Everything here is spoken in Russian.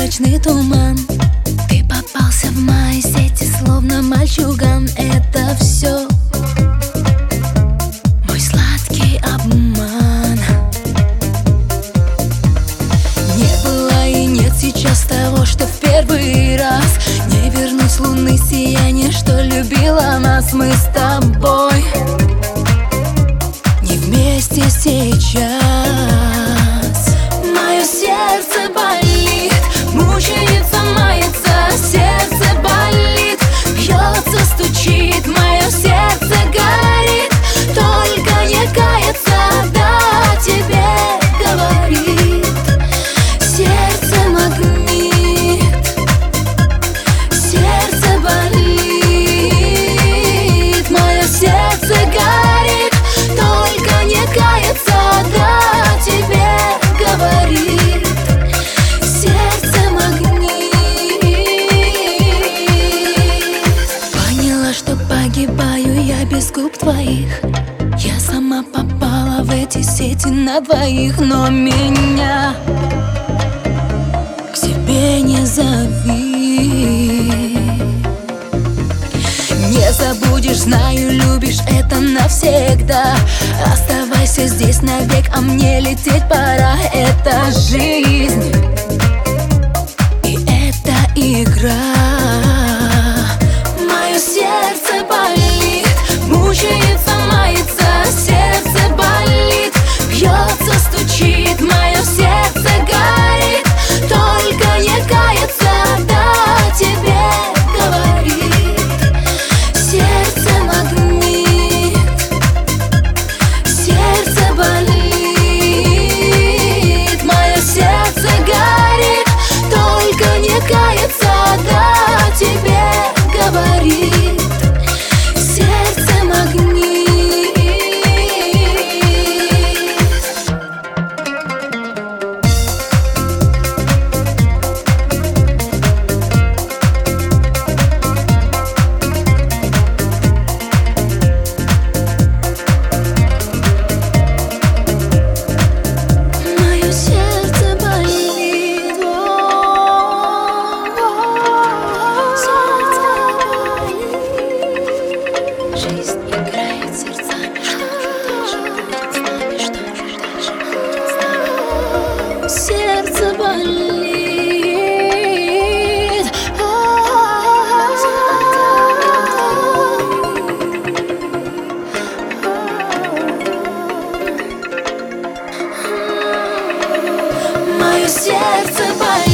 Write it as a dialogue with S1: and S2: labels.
S1: ночный туман. Ты попался в мои сети, словно мальчуган. Это все мой сладкий обман. Не было и нет сейчас того, что в первый раз. Не вернуть с луны сияние, что любила нас. Мы с тобой не вместе сейчас. Мое сердце болит, мучается, мается. Сердце болит, бьется, стучит. Мое сердце горит, только не кается, да тебе говорит. Сердце магнит, сердце болит. Мое сердце горит, только не кается, да тебе говорит. Сердце магнит. Поняла, что погибаю я без губ твоих. Я сама попала в эти сети на двоих. Но меня к себе не зови. Не забудешь, знаю, любишь, это навсегда. Оставайся здесь навек, а мне лететь пора. Это жизнь, и это игра. Мое сердце болит, мучается, мается. Сердце болит, бьется, стучит. Мое сердце горит, только не кается, да тебе говорит. Сердце магнит, сердце болит. Мое сердце горит, только не кается, да тебе говорит. Сердце магнит. Мое сердце болит, сердце болит. Жизнь играет сердцами, что же дальше будет с нами, что же дальше будет с нами. Сердце болит, мое сердце болит.